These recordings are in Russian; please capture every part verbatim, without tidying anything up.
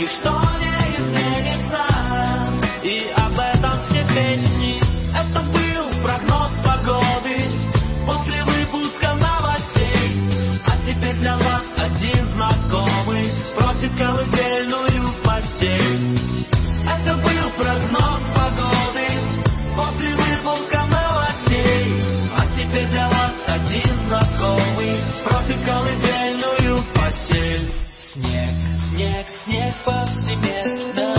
ничто не изменится, и об этом все песни. Это был прогноз погоды после выпуска новостей. А теперь для вас один знакомый просит колыбельную постель. Это был прогноз погоды после выпуска новостей. А теперь для вас один знакомый просит колыбельную постель. Снег, снег, снег повсеместно,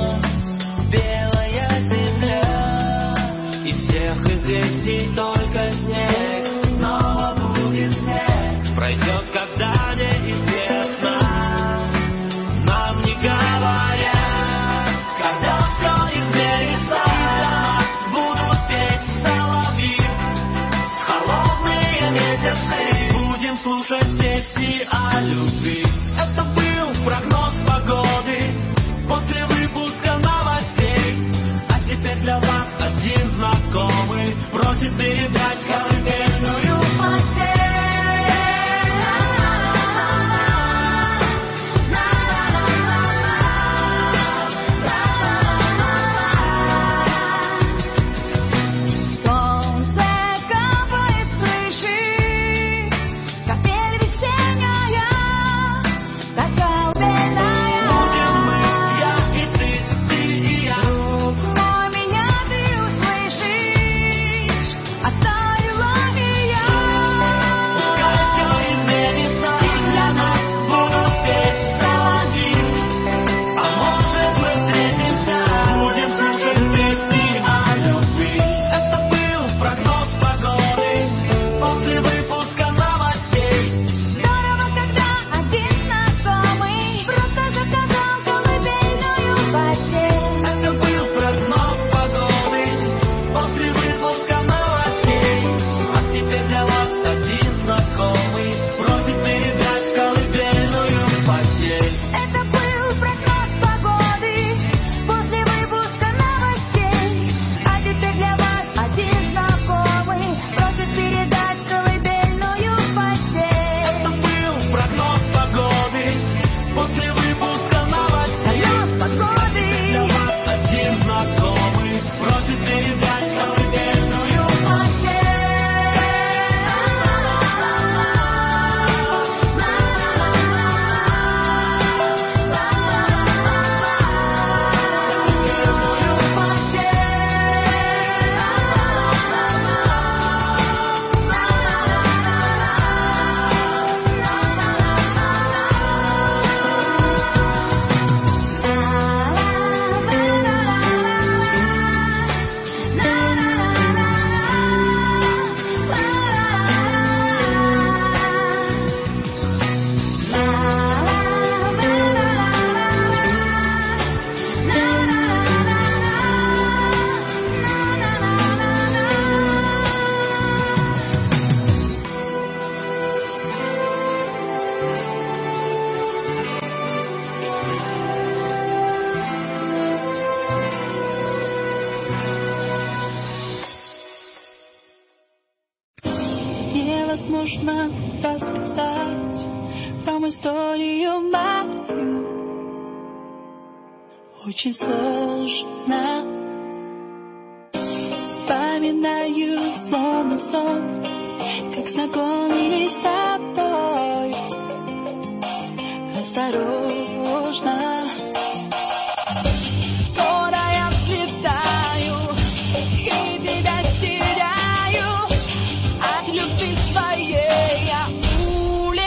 белая земля, и всех известий только снег. Снова будет снег, пройдет когда неизвестно, нам не говорят. Когда все изменится, будут петь соловьи. Холодные месяцы будем слушать песни о любви. Это был прогноз погоды после выпуска новостей. А теперь для вас один знакомый просит передать колыбельную постель. Невозможно рассказать вам историю мою, очень сложно. Вспоминаю словно сон, как знакомились с тобой, осторожно. Скоро я взлетаю и тебя теряю, от любви своей я улетаю.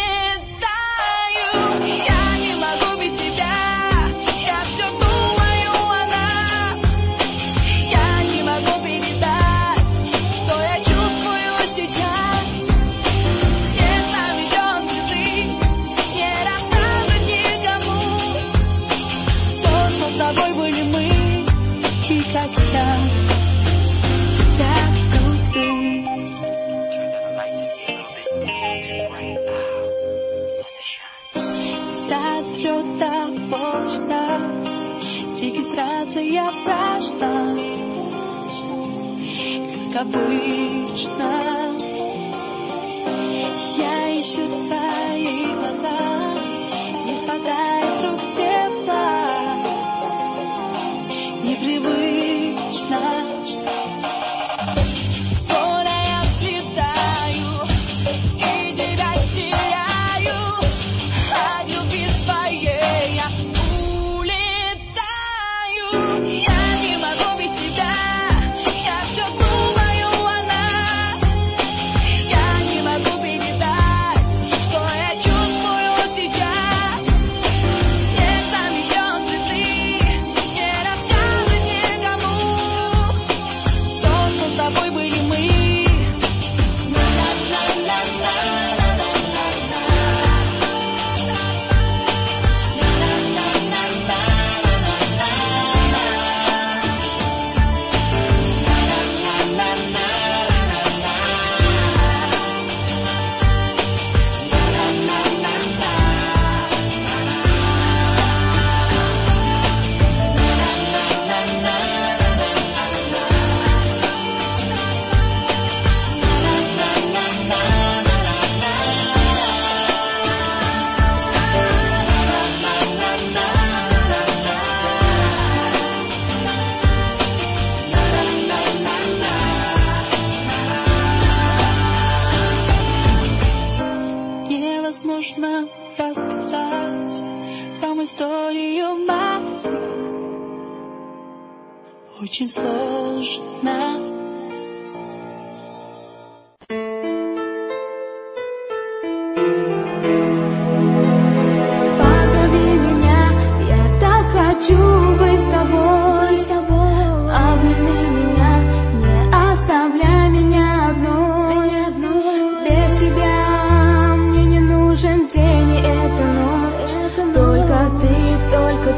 Я не могу без тебя, я все думаю о нас. Я не могу передать, что я чувствую сейчас. Свет наведен цветы, не расскажет никому, то, что с тобой были мы, и как я тебя люблю. До взлета полчаса, регистрация прошла, как обычно. Я ищу твои глаза, не хватает рук тепла. историю мать очень сложно. Позови меня, я так хочу быть с тобой. Обними меня, не оставляй меня одну. Без тебя мне не нужен день и эта ночь. Только ты, только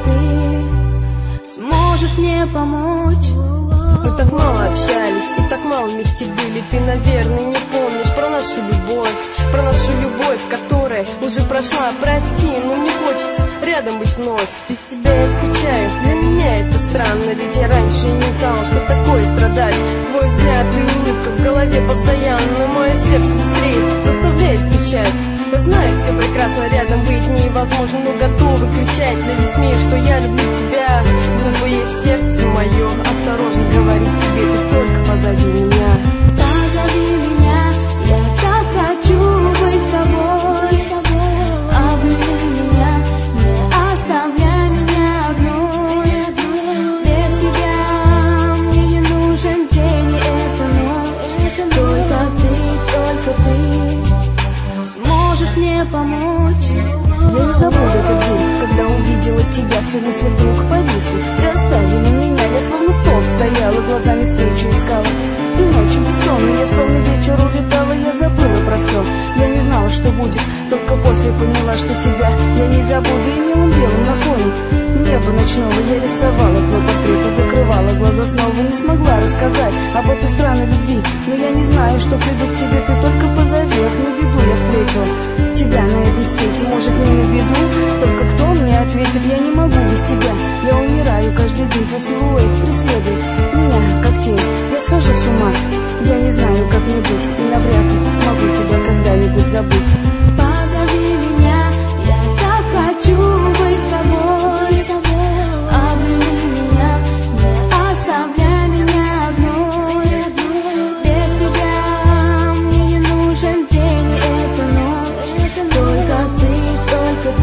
ты сможешь мне помочь. Мы так мало общались и так мало вместе были. Ты, наверное, не помнишь про нашу любовь, про нашу любовь, которая уже прошла. Прости, но мне хочется рядом быть вновь. Без тебя я скучаю, для меня это странно. Ведь я раньше не знала, что такое страдать. Твой взгляд и улыбка в голове постоянно, но мое сердце быстрее заставляет скучать. Я знаю, все прекрасно, рядом быть невозможно, но готова кричать на весь мир, что я люблю тебя. Глупое сердце мое, осторожно говори тебе, ты только позови меня. Позови меня, я так хочу быть с тобой. Обними меня, не оставляй меня одну. Без тебя мне не нужен день и эта ночь. Только ты, только ты сможешь мне помочь. Я не забуду этот день, когда увидела тебя, все мысли вдруг повисли. Ты оставила меня, я словно стол стояла, глазами встречу искала. И ночью бессонной, я словно вечер улетала, я забыла про все. Я не знала, что будет, только после поняла, что тебя я не забуду. И милым белым на фоне неба ночного я рисовала твой портрет и закрывала глаза снова. Не смогла рассказать об этой странной любви, но я не знаю, что приду к тебе, ты только позови. Ах, на беду я встретила тебя на этом свете, может, не на беду, только кто мне ответит, я не могу без тебя. Я умираю каждый день, твой силуэт преследует меня, как тень. Я схожу с ума, я не знаю, как мне быть, и навряд ли смогу тебя когда-нибудь забыть. Позови меня, я так хочу быть с тобой. Обними меня, не оставляй меня одну. Без тебя мне не нужен день и эта ночь. Только ты, только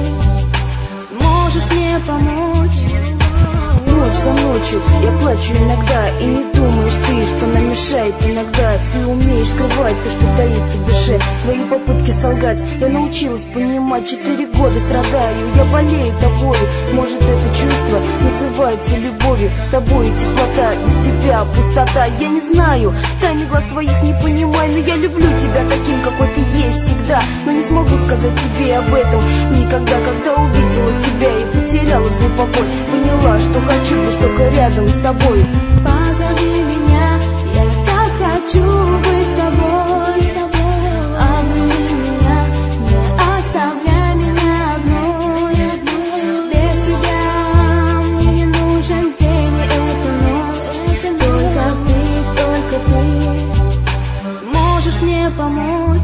ты сможешь мне помочь. Ночь за ночью я плачу иногда, и не думаешь ты, что нам мешает иногда. Ты умеешь скрывать то, что таится в душе. Твои попытки солгать я научилась понимать. Четыре года страдаю, я болею тобой. Может, это чувство называется любовью. С тобой теплота, без тебя пустота. Я не знаю, тайны глаз своих не понимаю, но я люблю тебя таким, какой ты есть всегда. Но не смогу сказать тебе об этом никогда. Когда увидела тебя и потеряла свой покой, поняла, что хочу быть только рядом с тобой. Позови меня, я так хочу быть с тобой. Обними меня, не оставляй меня одну. Без тебя мне не нужен день и эта ночь. Только ты, только ты сможешь мне помочь.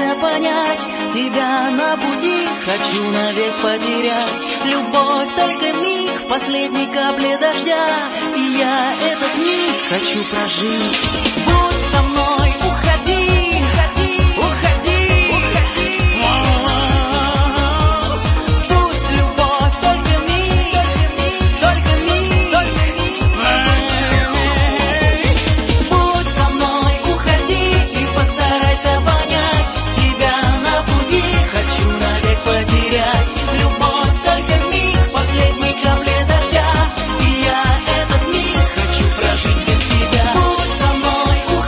постарайся понять, тебя на пути хочу навек потерять. Любовь только миг в последней капле дождя, и я этот миг хочу прожить. Будь со мной, уходи, уходи, уходи, уходи. Пусть любовь только миг, только миг, только миг. Будь со мной, уходи и постарайся понять, тебя на пути хочу навек потерять. Любовь только миг в последней капле дождя, и я этот миг хочу прожить без тебя. Будь со мной, уходи.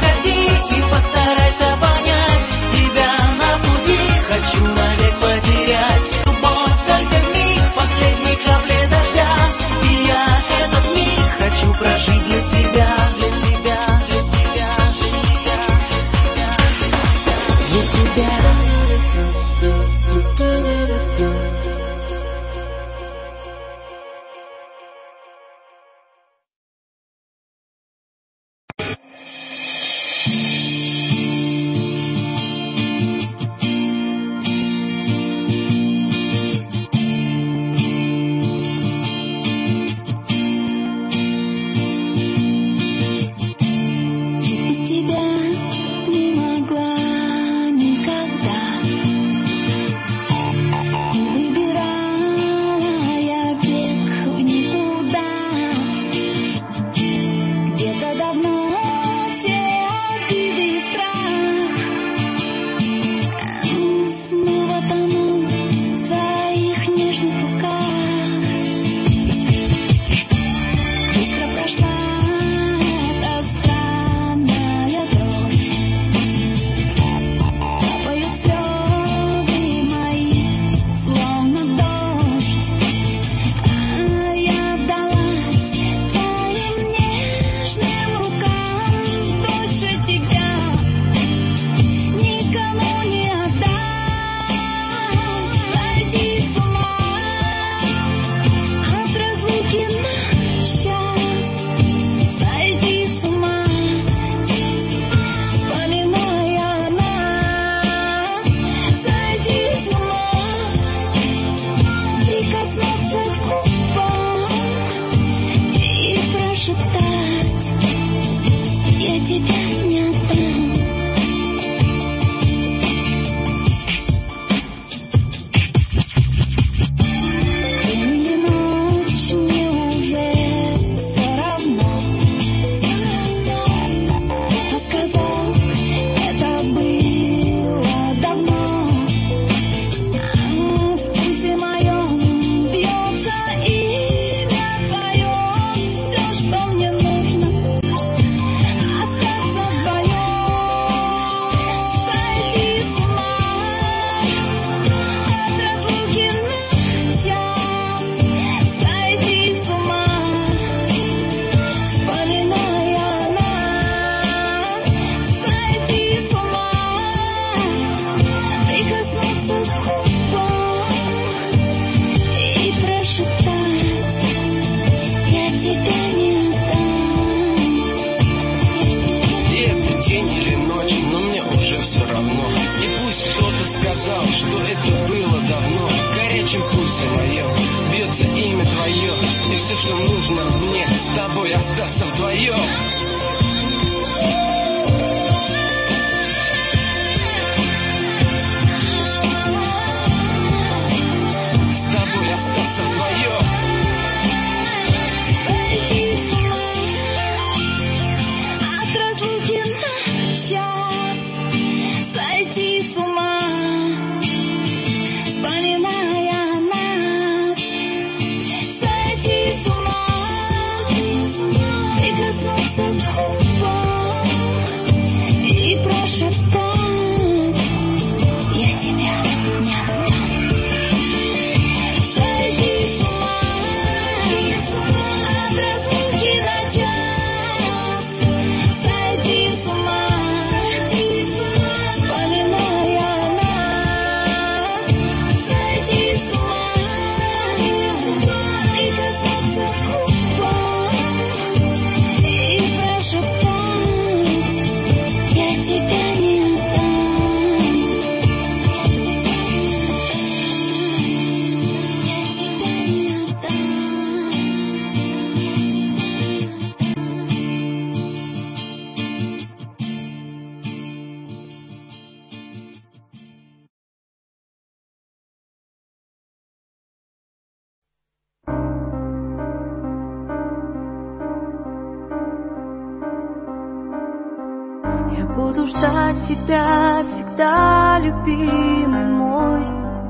ждать тебя всегда, любимый мой.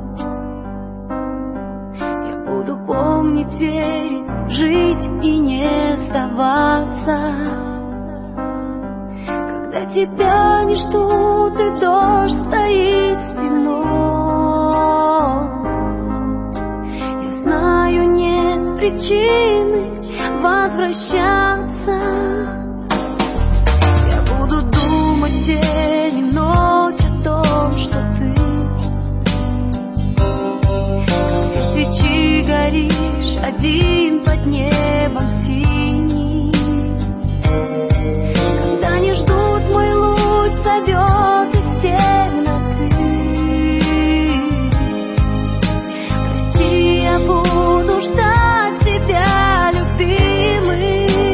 Я буду помнить, верить, жить и не сдаваться. Когда тебя не ждут и дождь стоит стеной, я знаю, нет причины возвращаться. Я буду думать день и ночь о том, что ты как все свечи горишь один под небом синим. Когда не ждут, мой луч зовет из темноты. Прости, я буду ждать тебя, любимый.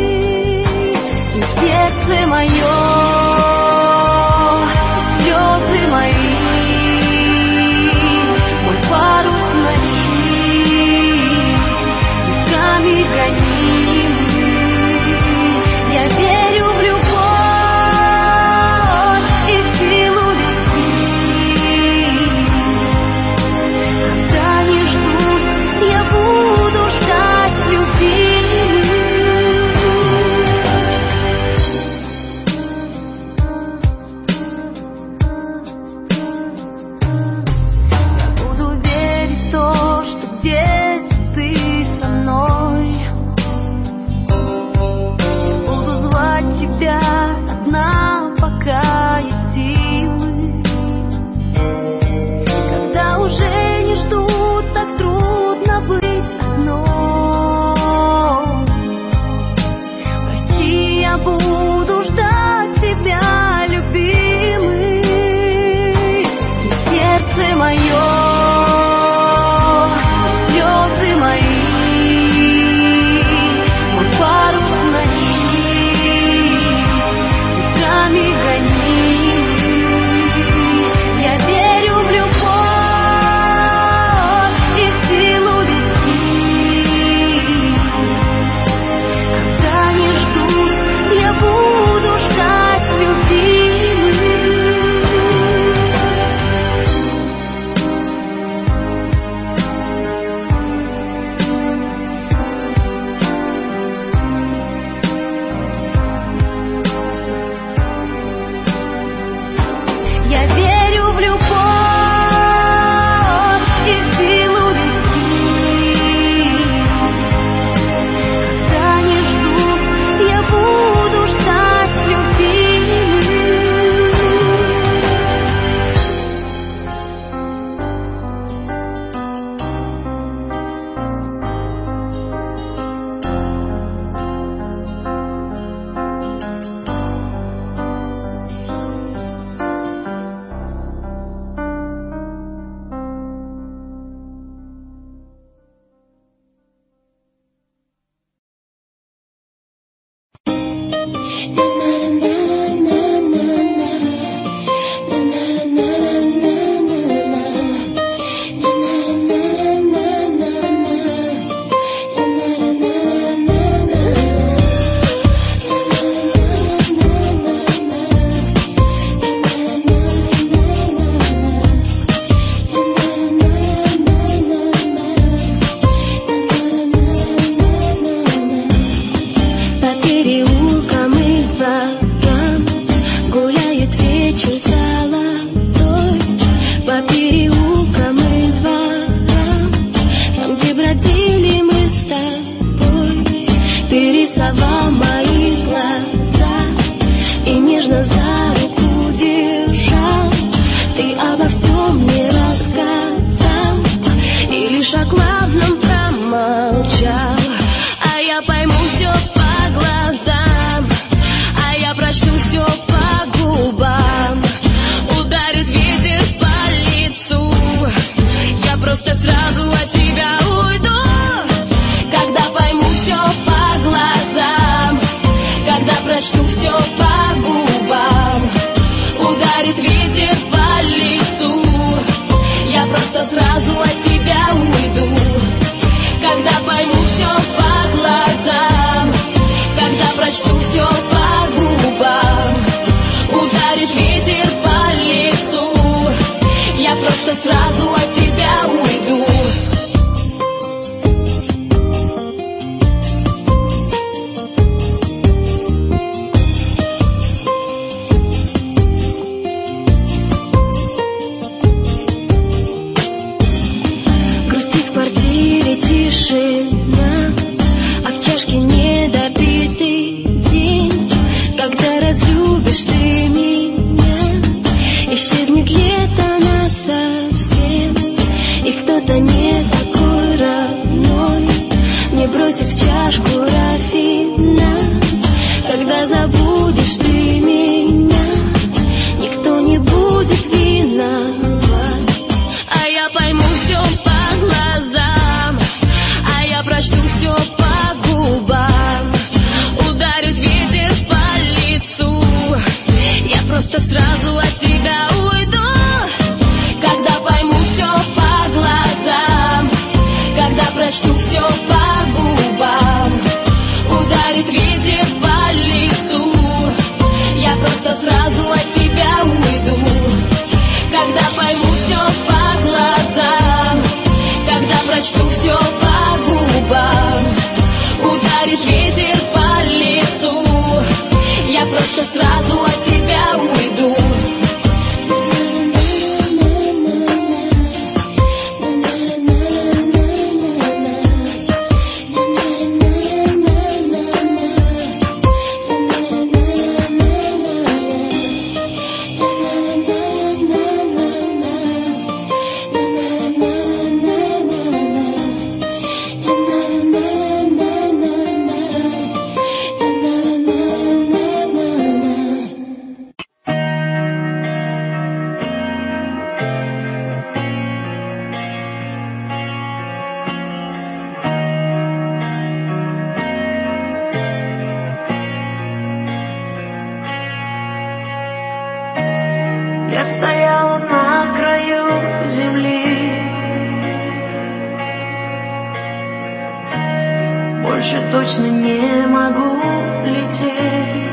точно не могу лететь.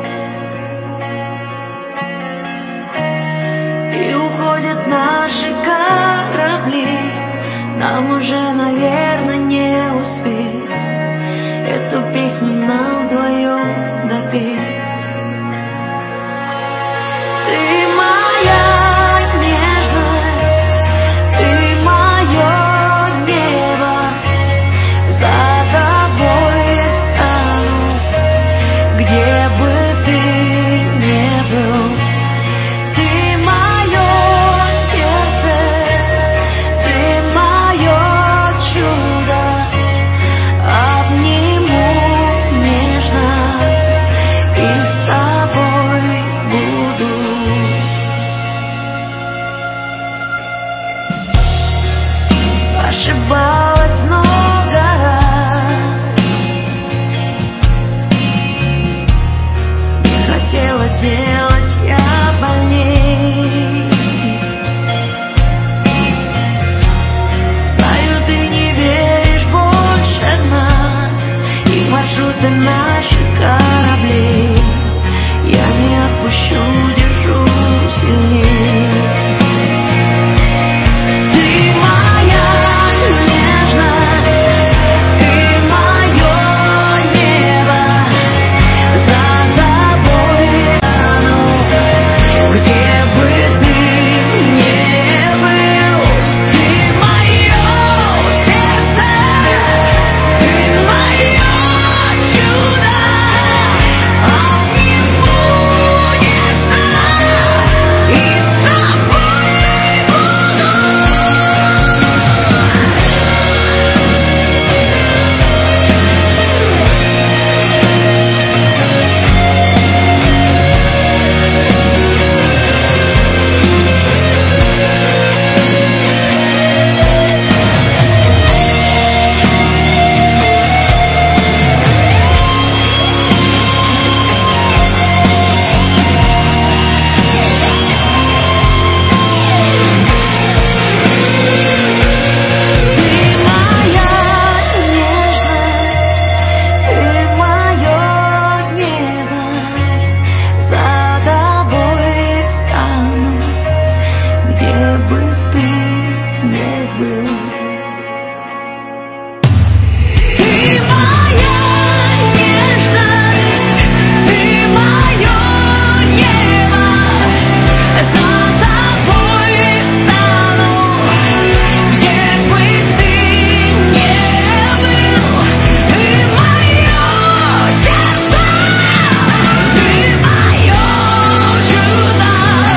И уходят наши корабли, нам уже, наверное, не успеть эту песню нам вдвоем допеть. Ты моя нежность, ты мое небо, за тобой я стану, где бы ты ни был. Ты мое сердце, ты мое чудо, обниму нежно и с тобой буду. Ошибалась много раз, не хотела делать я больней. Знаю, ты не веришь больше в нас и маршруты наших кораблей. Я не отпущу, держу сильней. Ты моя нежность, ты мое небо, за тобой я стану, где бы ты ни был. Ты мое сердце, ты мое чудо, обниму нежно и с тобой буду. Ты моя нежность, ты мое небо, за тобой стану, где бы ты ни был. Ты моя нежность, ты мое небо, за тобой стану, где бы ты ни был. Ты мое сердце, ты мое чудо,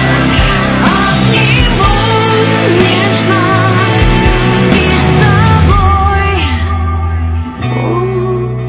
обниму нежно и с тобой буду.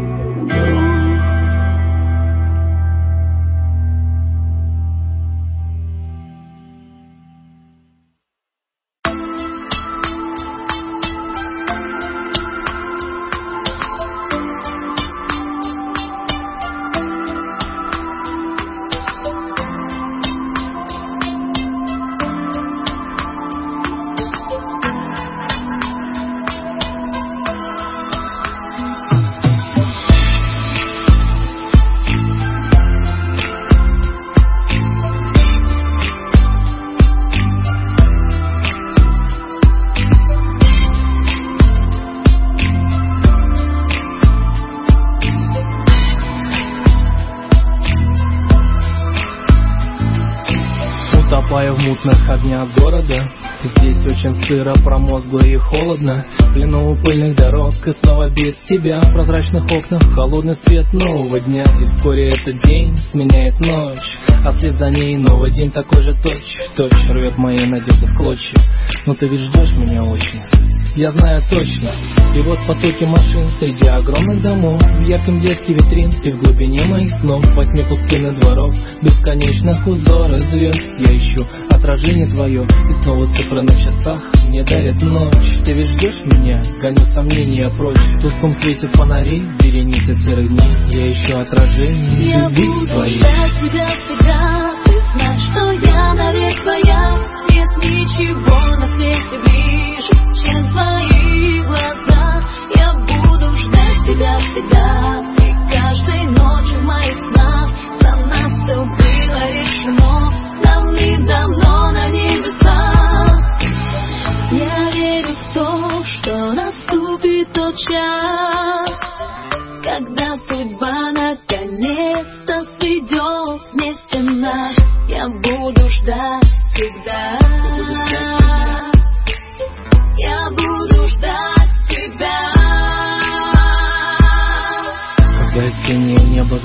Утопаю в мутных огнях города, здесь очень сыро, промозгло и холодно. В плену пыльных дорог и снова без тебя. В прозрачных окнах холодный свет нового дня. И вскоре этот день сменяет ночь, а вслед за ней новый день такой же точь-в-точь рвет мои надежды в клочья. Но ты ведь ждешь меня очень, я знаю точно. И вот потоки машин среди огромных домов, в ярком блеске витрин и в глубине моих снов, во тьме пустынных дворов, бесконечных узоров звезд. Я ищу отражение твое, и снова цифры на часах мне дарят ночь. Ты ведь ждешь меня, гоню сомнения прочь. В тусклом свете фонарей, вереницы серых дней, я ищу отражение Я любви буду твоей. ждать тебя всегда, ты знаешь, что я навек твоя. Нет ничего на свете ближе, чем твои глаза. Я буду ждать тебя всегда.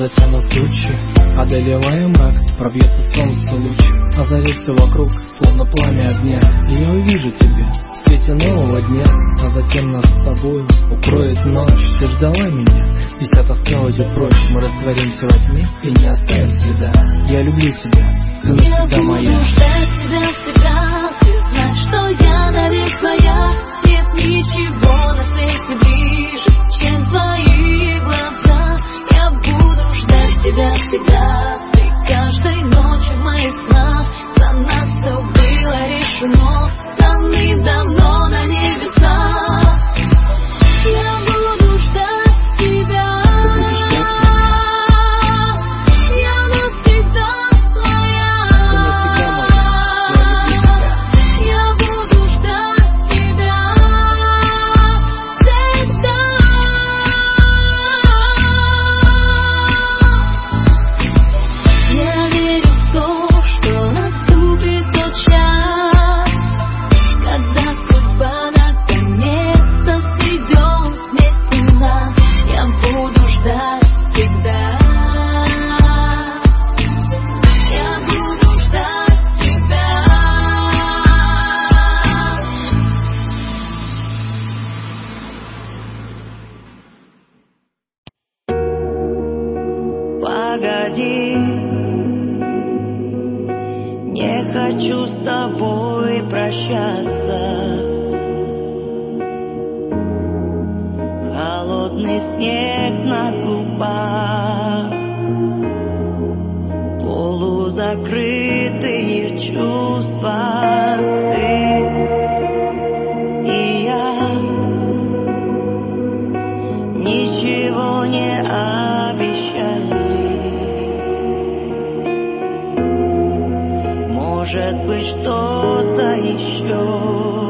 затянут тучи, одолевая мрак, пробьется солнце луч, озарится вокруг, словно пламя огня. И я увижу тебя в свете нового дня, а затем нас с тобой укроет ночь. Ты ждала меня, и вся тоска уйдет прочь. Мы растворимся во тьме и не оставим следа. Я люблю тебя, ты навсегда моя. Я буду ждать тебя всегда, ты знаешь, что я навек твоя. Нет ничего на свете ближе, чем твои глаза. Я буду ждать тебя всегда, ты каждой ночью в моих снах. За нас все было решено давным-давно на небесах. Я буду ждать тебя, я навсегда твоя. Я буду ждать тебя всегда. Я верю в то, что наступит тот час, когда судьба наконец-то сведет вместе нас. Я буду ждать всегда. Я буду ждать тебя. Погоди, не хочу с тобой прощаться. Холодный снег на губах, полузакрытые чувства. Ты и я ничего не обещали. Может быть, что-то еще.